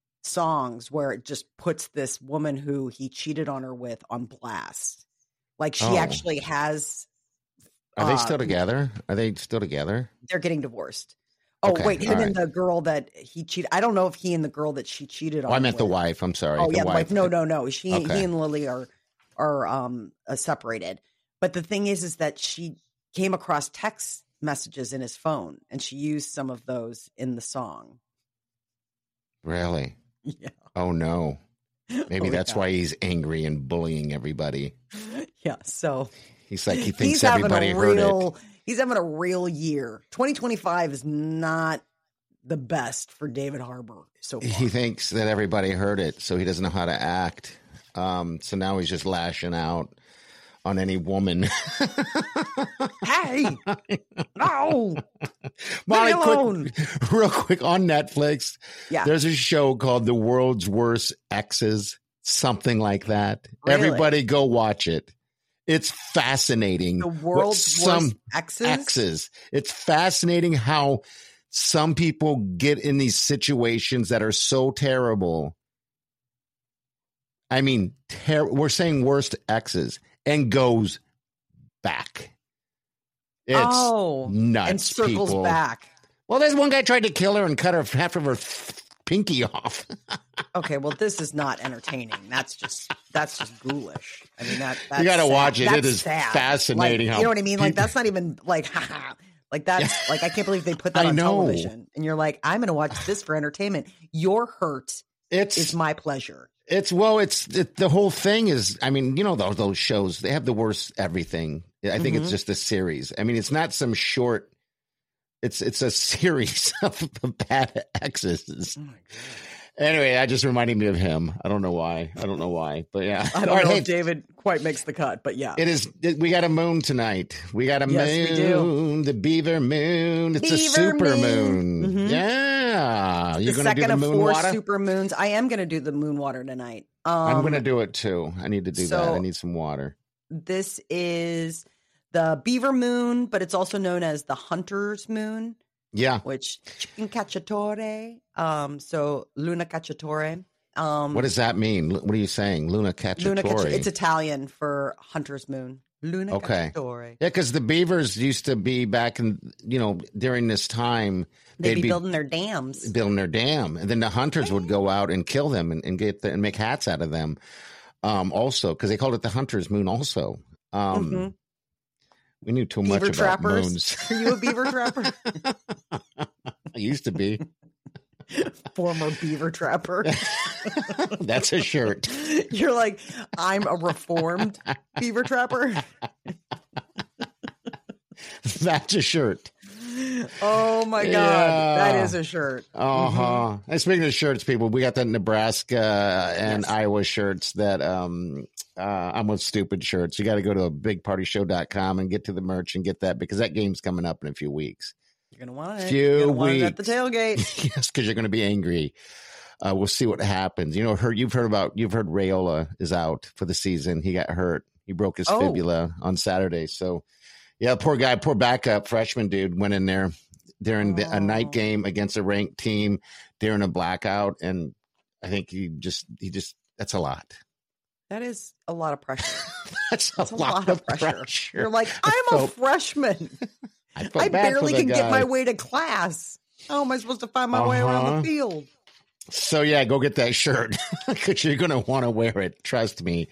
songs where it just puts this woman who he cheated on her with on blast. Like she Oh. actually has, Are they uh, still together? Are they still together? they're getting divorced. Oh, Okay, wait, him all and the girl that he cheated. I don't know if he and the girl that she cheated on. Oh, I meant the with- wife. I'm sorry. Oh, yeah, the wife. No, no, no. She, Okay. he and Lily are are um uh, separated. But the thing is, is that she came across text messages in his phone, and she used some of those in the song. Really? Yeah. Oh no. Maybe Oh, that's yeah. why he's angry and bullying everybody. Yeah. So He's like he thinks he's having everybody a heard real. it. He's having a real year. twenty twenty-five is not the best for David Harbour so far. He thinks that everybody heard it, so he doesn't know how to act. Um, so now he's just lashing out on any woman. Hey, no, Molly, Leave me alone. quick, real quick on Netflix. Yeah. There's a show called The World's Worst Exes, something like that. Really? Everybody go watch it. It's fascinating. the what world's some worst exes. exes. It's fascinating how some people get in these situations that are so terrible. I mean, ter- we're saying worst exes and goes back. It's oh, nuts. and circles people. back. Well, there's one guy tried to kill her and cut her half of her pinky off. Okay, well, this is not entertaining. That's just that's just ghoulish. I mean, that that's You gotta sad. watch it. It That's is sad. fascinating Like, how you know what I mean? Like people- that's not even like Like that's Yeah. like I can't believe they put that I on know. television. And you're like, I'm going to watch this for entertainment. Your hurt It's is my pleasure. It's well, it's it, the whole thing is. I mean, you know those those shows. They have the worst everything. I think Mhm. it's just a series. I mean, it's not some short. It's it's a series of bad exes. Oh my God. Anyway, that just reminded me of him. I don't know why. I don't know why, but yeah. I don't All right, know hey, if David quite makes the cut, but yeah. it is. It, we got a moon tonight. We got a Yes, we do. moon. The beaver moon. It's a Beaver super moon. moon. Mhm. Yeah, you're the going to do second the of moon four water. super moons. I am going to do the moon water tonight. Um, I'm going to do it too. I need to do that. so- I need some water. This is the beaver moon, but it's also known as the hunter's moon, Yeah. which chicken cacciatore. Um, so Luna cacciatore. Um, What does that mean? What are you saying? Luna Cacciatore. Luna cacci- It's Italian for hunter's moon. Luna Okay. cacciatore. Yeah, because the beavers used to be back in, you know, during this time, They'd, they'd be, building their dams. building their dam, and then the hunters would go out and kill them and, and get the, and make hats out of them. Um, also, because they called it the hunter's moon. Also, um, Mhm. we knew too Beaver much about trappers. moons. Are you a beaver trapper? I used to be. Former beaver trapper. That's a shirt. You're like, I'm a reformed beaver trapper. That's a shirt. Oh my God. Yeah. That is a shirt. Uh huh. And speaking of shirts, people, we got the Nebraska and Yes. Iowa shirts that um uh I'm with stupid shirts. You got to go to big party show dot com and get to the merch and get that because that game's coming up in a few weeks. You're going to want it. Few You're gonna want it at the weeks. tailgate. Yes, because you're going to be angry. Uh, we'll see what happens. You know, heard you've heard about you've heard Rayola is out for the season. He got hurt. He broke his Oh. fibula on Saturday. So, yeah, poor guy, poor backup freshman dude went in there during the, a Oh. night game against a ranked team during a blackout, and I think he just he just that's a lot. That is a lot of pressure. That's a, That's a lot, lot of of pressure. pressure. You're like, I I'm a felt- freshman. I, felt I bad for barely the can get guy. my way to class. How am I supposed to find my way around Uh-huh. the field? So yeah, go get that shirt because you're going to want to wear it. Trust me.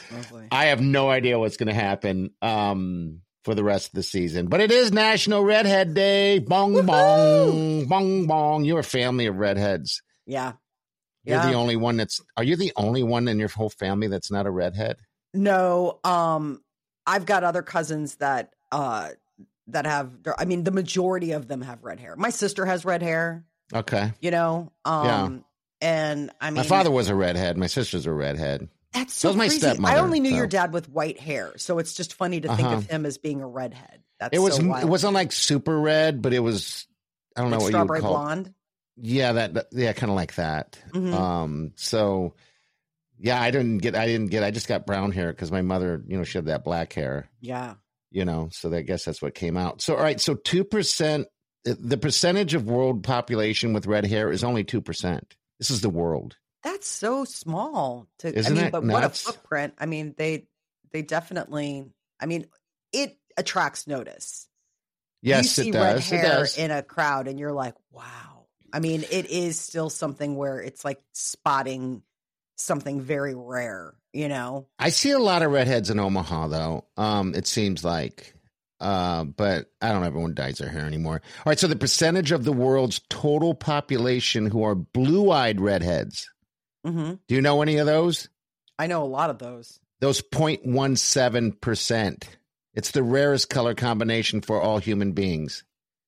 I have no idea what's going to happen um, for the rest of the season, but it is National Redhead Day. Bong Woohoo! bong, bong bong. You're a family of redheads. Yeah. You're Yeah. the only one that's. Are you the only one in your whole family that's not a redhead? No, um, I've got other cousins that uh that have. I mean, the majority of them have red hair. My sister has red hair. Okay. You know, um, Yeah. and I mean, My father was a redhead. My sister's a redhead. That's so so was my crazy. stepmother, I only knew so. your dad with white hair, so it's just funny to think Uh-huh. of him as being a redhead. That's It was. so wild. It wasn't like super red, but it was. I don't Like know what strawberry you would call. blonde. Yeah, that, that yeah, kind of like that. Mhm. Um, so yeah, I didn't get, I didn't get, I just got brown hair because my mother, you know, she had that black hair, Yeah. you know, so I guess that's what came out. So all right, so two percent, the percentage of world population with red hair is only two percent. This is the world. That's so small to Isn't I mean, it but nuts? what a footprint. I mean, they they definitely I mean, it attracts notice. Yes, you see it red does. It hair does. in a crowd and you're like, wow. I mean, it is still something where it's like spotting something very rare, you know? I see a lot of redheads in Omaha, though. Um, it seems like, uh, but I don't know. Everyone dyes their hair anymore. All right. So the percentage of the world's total population who are blue-eyed redheads. hmm Do you know any of those? I know a lot of those. Those zero point one seven percent. It's the rarest color combination for all human beings.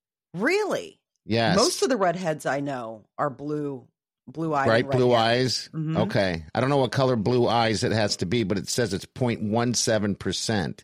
Really? Yes. Most of the redheads I know are blue, blue eyed. bright blue eyes. Mhm. Okay. I don't know what color blue eyes it has to be, but it says it's zero point one seven percent.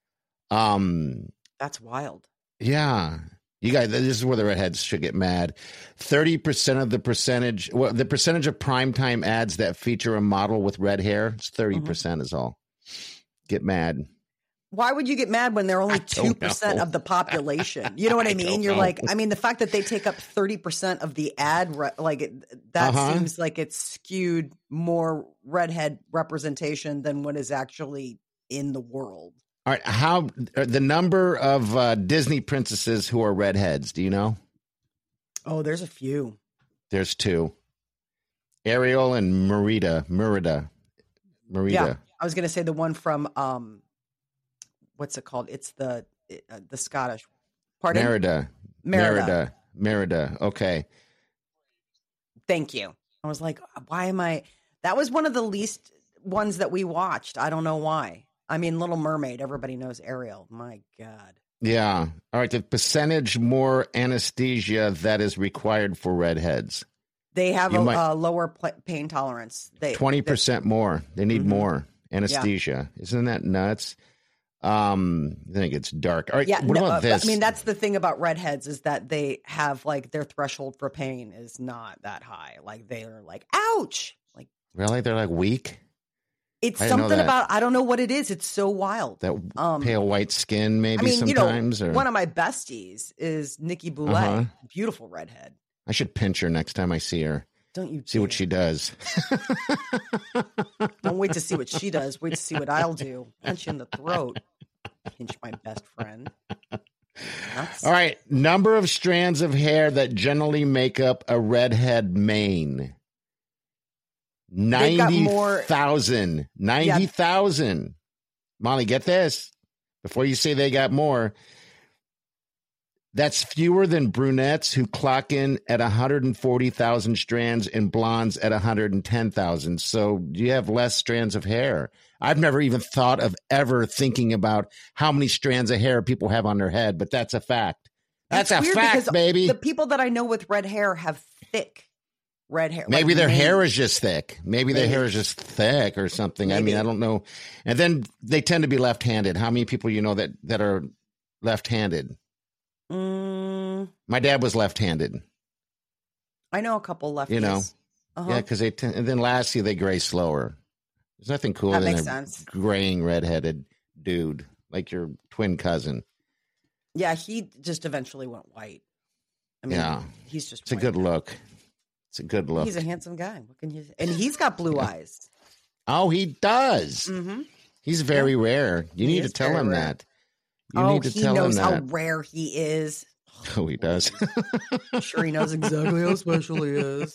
Um, That's wild. yeah. You guys, this is where the redheads should get mad. thirty percent of the percentage, well, the percentage of primetime ads that feature a model with red hair, it's thirty percent Mm-hmm. is all. Get mad. Why would you get mad when they're only I don't two percent know. of the population? You know what I, I mean? don't You're know. like, I mean, the fact that they take up thirty percent of the ad, re- like it, that Uh-huh. seems like it's skewed more redhead representation than what is actually in the world. All right. How the number of uh, Disney princesses who are redheads? Do you know? Oh, there's a few. There's two, Ariel and Merida. Merida. Merida. Yeah, I was going to say the one from, um, what's it called? It's the uh, the Scottish. Pardon? Merida. Merida. Merida. Merida. Okay. Thank you. I was like, why am I? That was one of the least ones that we watched. I don't know why. I mean, Little Mermaid. Everybody knows Ariel. My God. Yeah. All right. The percentage more anesthesia that is required for redheads. They have You a, might- a lower pl- pain tolerance. They twenty percent more. They need Mhm. more anesthesia. Isn't that nuts? Um, I think it's dark. All right. Yeah, what no, about uh, this? I mean, that's the thing about redheads is that they have like their threshold for pain is not that high. Like they're like, ouch. Like really? They're like weak? it's I didn't know something that. about I don't know what it is. It's so wild. That Um, pale white skin, maybe I mean, sometimes? you know, or one of my besties is Nikki Boulay, Uh-huh. beautiful redhead. I should pinch her next time I see her. Don't you See what dare. she does. Don't wait to see what she does. Wait to see what I'll do. Punch you in the throat. Pinch my best friend. Nuts. All right. Number of strands of hair that generally make up a redhead mane. They've got more- ninety thousand. ninety thousand. Molly, get this. Before you say they got more. That's fewer than brunettes who clock in at one hundred forty thousand strands and blondes at one hundred ten thousand. So you have less strands of hair. I've never even thought of ever thinking about how many strands of hair people have on their head, but that's a fact. That's It's a weird fact, because baby. The people that I know with red hair have thick red hair. Maybe like their mane. hair is just thick. Maybe their Maybe. hair is just thick or something. I mean, Maybe. I don't know. And then they tend to be left-handed. How many people you know that, that are left-handed? Mm, My dad was left-handed. I know a couple lefties. You know. Uh-huh. Yeah, because they tend, and then lastly they gray slower. There's nothing cooler That than makes a sense. graying redheaded dude like your twin cousin. Yeah, he just eventually went white. I mean, Yeah. he's just It's a white good now. look. It's a good look. He's a handsome guy. What can you? And he's got blue eyes. Oh, he does. Mm-hmm. He's very rare. You He need to is tell very him rare. that. You Oh, need to he tell him knows how that. rare he is. Oh, he does. I'm sure he knows exactly how special he is.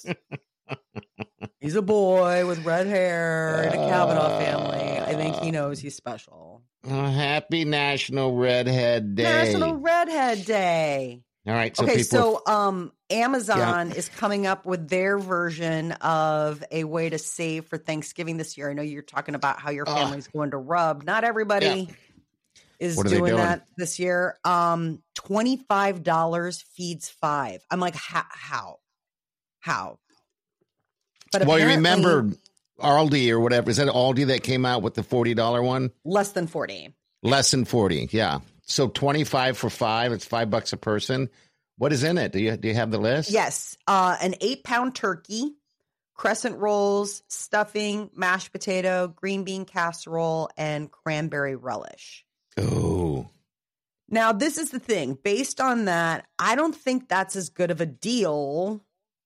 He's a boy with red hair in a Kavanaugh family. I think he knows he's special. Oh, happy National Redhead Day. National Redhead Day. All right. So okay, people, so um, Amazon is coming up with their version of a way to save for Thanksgiving this year. I know you're talking about how your Ugh. family's going to rub. Not everybody is What are they doing doing? that this year. Um, twenty-five dollars feeds five. I'm like, how? How? How? But well, you apparently remember Aldi or whatever. Is that Aldi that came out with the forty dollars one? less than forty. Less than forty. Yeah. So twenty-five for five. It's five bucks a person. What is in it? Do you do you have the list? Yes, uh, an eight-pound turkey, crescent rolls, stuffing, mashed potato, green bean casserole, and cranberry relish. Oh. Now, this is the thing. Based on that, I don't think that's as good of a deal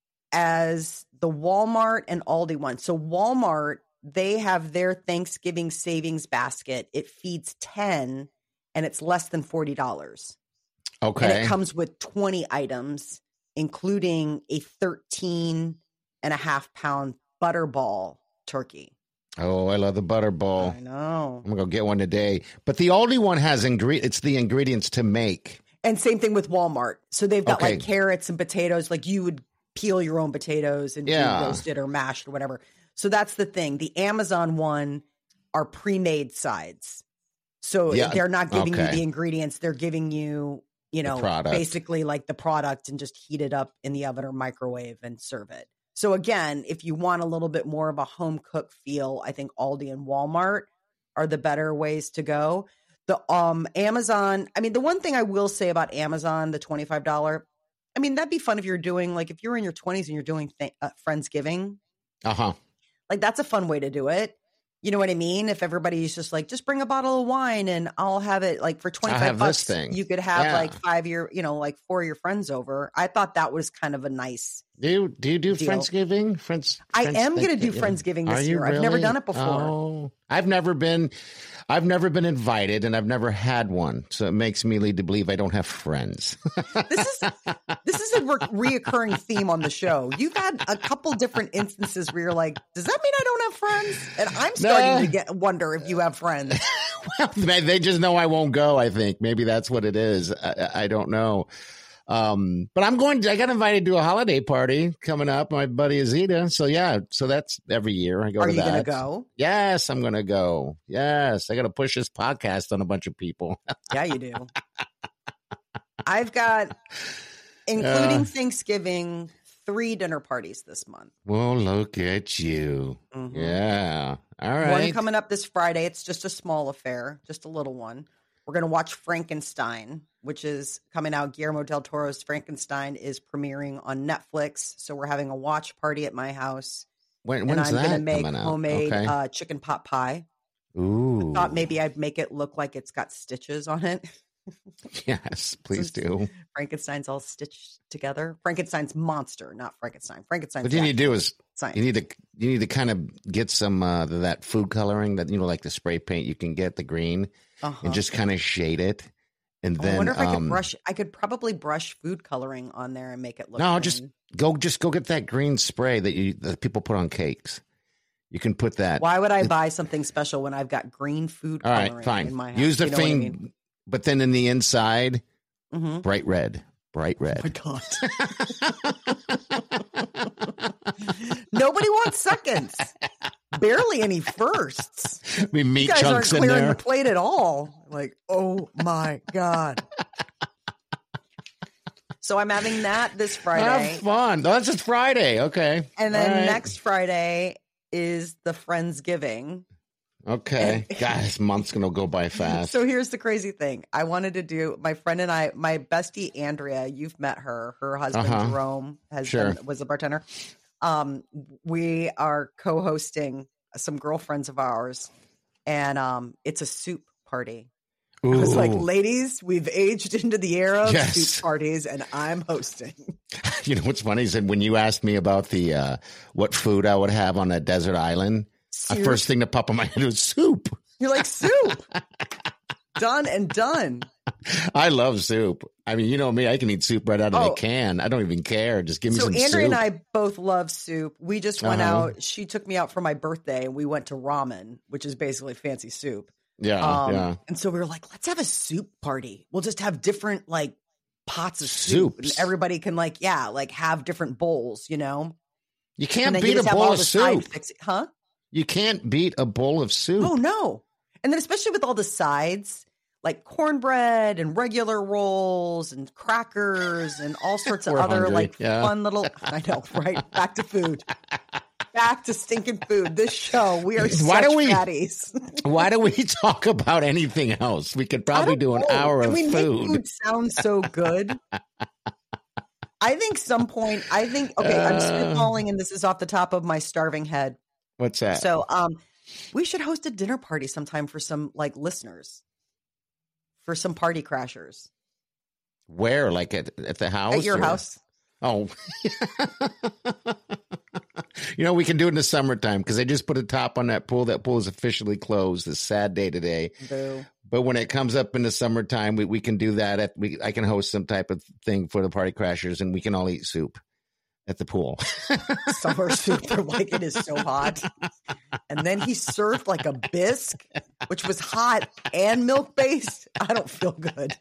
as the Walmart and Aldi one. So Walmart, they have their Thanksgiving savings basket. It feeds ten, and it's less than forty dollars. Okay. And it comes with twenty items, including a thirteen and a half pound butterball turkey. Oh, I love the butterball. I know. I'm gonna go get one today. But the Aldi one has ingre- It's the ingredients to make. And same thing with Walmart. So they've got Okay. like carrots and potatoes. Like you would peel your own potatoes and Yeah. do roasted or mashed or whatever. So that's the thing. The Amazon one are pre-made sides. So Yeah, they're not giving you okay. the ingredients. They're giving you, you know, product. basically like the product and just heat it up in the oven or microwave and serve it. So again, if you want a little bit more of a home cook feel, I think Aldi and Walmart are the better ways to go. The um Amazon, I mean, the one thing I will say about Amazon, the twenty-five dollars, I mean, that'd be fun if you're doing, like, if you're in your twenties and you're doing th- uh, Friendsgiving, Uh huh. like, that's a fun way to do it. You know what I mean? If everybody's just like, just bring a bottle of wine and I'll have it like for twenty-five have bucks, this thing. you could have Yeah. like five year, you know, like four of your friends over. I thought that was kind of a nice. Do you do you do Deal. Friendsgiving? Friends. I Friends am going to do Thanksgiving? Friendsgiving Are this you year. I've never really? done it before. Oh, I've never been. I've never been invited, and I've never had one. So it makes me lead to believe I don't have friends. This is this is a re- reoccurring theme on the show. You've had a couple different instances where you're like, "Does that mean I don't have friends?" And I'm starting Nah. to get wonder if you have friends. Well, they just know I won't go, I think. Maybe that's what it is. I, I don't know. Um, but I'm going to, I got invited to a holiday party coming up. My buddy Azita. So yeah, so that's every year I go Are to you that. going to go? Yes, I'm going to go. Yes. I got to push this podcast on a bunch of people. Yeah, you do. I've got, including Uh, Thanksgiving, three dinner parties this month. Well, look at you. Mhm. Yeah. All One right. coming up this Friday. It's just a small affair, just a little one. We're going to watch Frankenstein, which is coming out. Guillermo del Toro's Frankenstein is premiering on Netflix. So we're having a watch party at my house. When, And when's I'm that going to make coming out? homemade Okay. uh, chicken pot pie. Ooh. Thought maybe I'd make it look like it's got stitches on it. Yes, please do. Frankenstein's all stitched together. Frankenstein's monster, not Frankenstein. Frankenstein's What you need to do is science. you need to you need to kind of get some uh, that food coloring that you know, like the spray paint. You can get the green Uh-huh. and just kind of shade it, and Oh, then I wonder if I could um, brush. I could probably brush food coloring on there and make it look. No, green. just go just go get that green spray that you that people put on cakes. You can put that. Why would I buy something special when I've got green food All coloring right, fine. in my house? Use the You know what I thing, mean? but then in the inside, Mhm. bright red, bright Oh my red. god! Nobody wants seconds. Barely any firsts. We You meat guys aren't chunks in clearing there. the plate at all. Like, oh my god! So I'm having that this Friday, Have fun. Oh, that's just Friday. Okay. and then All right. next Friday is the Friendsgiving. Okay. God, this month's gonna go by fast. So here's the crazy thing. I wanted to do my friend and I, my bestie Andrea. You've met her. Her husband Uh-huh. Jerome has Sure. been, was a bartender. Um, we are co-hosting some girlfriends of ours, and um, it's a soup party. I was like, Ooh. ladies, we've aged into the era of Yes. soup parties, and I'm hosting. You know what's funny is that when you asked me about the uh, what food I would have on a desert island, the Soup. first thing that popped in my head was soup. You're like, soup. Done and done. I love soup. I mean, you know me, I can eat soup right out of Oh. the can. I don't even care. Just give me So some Andrea soup. and I both love soup. We just went Uh-huh. out. She took me out for my birthday, and we went to ramen, which is basically fancy soup. yeah, Um, yeah. And so we were like, let's have a soup party. We'll just have different like pots of soup, Soups. and everybody can like, yeah, like have different bowls, you know. You And can't then beat you a just have bowl all of the side soup. fix- huh? You can't beat a bowl of soup. Oh no! And then especially with all the sides, like cornbread and regular rolls and crackers and all sorts of We're other hungry, like yeah. fun little. I know, right? Back to food. Back to stinking food. This show, we are Why such don't we- fatties. Why do we talk about anything else? We could I probably don't do an know. hour Can of we food. make food sound so good? I think some point. I think okay. I'm Uh. spitballing, and this is off the top of my starving head. What's that? So, um, we should host a dinner party sometime for some like listeners, for some party crashers Where? Like at, at the house? at your or- house. Oh. You know, we can do it in the summertime because they just put a top on that pool. That pool is officially closed. It's a sad day today. Boo. But when it comes up in the summertime, we, we can do that. At, we I can host some type of thing for the party crashers, and we can all eat soup at the pool. Summer soup. They're like, it is so hot. And then he served like a bisque, which was hot and milk based. I don't feel good.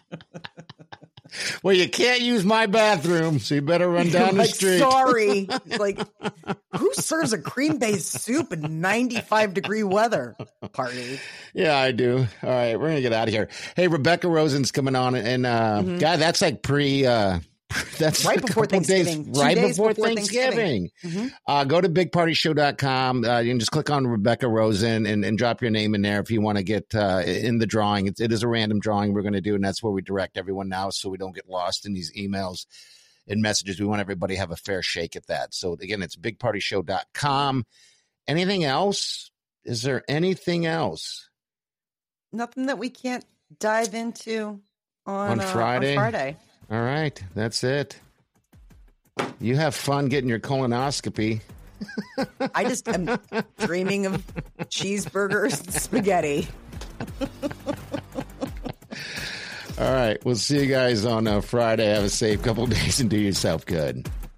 Well, you can't use my bathroom, so you better run down the Like, street. sorry. It's like, who serves a cream based soup in ninety-five degree weather? Party. Yeah, I do. All right, we're gonna get out of here. Hey, Rebecca Rosen's coming on, and uh, Mhm. God, that's like pre. Uh, that's Right a before couple days- Thanksgiving. Two right days before, before Thanksgiving. Thanksgiving. Mhm. Uh, go to big party show dot com. Uh, you can just click on Rebecca Rosen and, and drop your name in there if you want to get uh, in the drawing. It's, it is a random drawing we're going to do, and that's where we direct everyone now, so we don't get lost in these emails and messages. We want everybody to have a fair shake at that. So again, it's big party show dot com. Anything else? Is there anything else? Nothing that we can't dive into on, On uh, Friday? on Friday. All right, that's it. You have fun getting your colonoscopy. I just am dreaming of cheeseburgers and spaghetti. All right, we'll see you guys on uh, Friday. Have a safe couple days and do yourself good.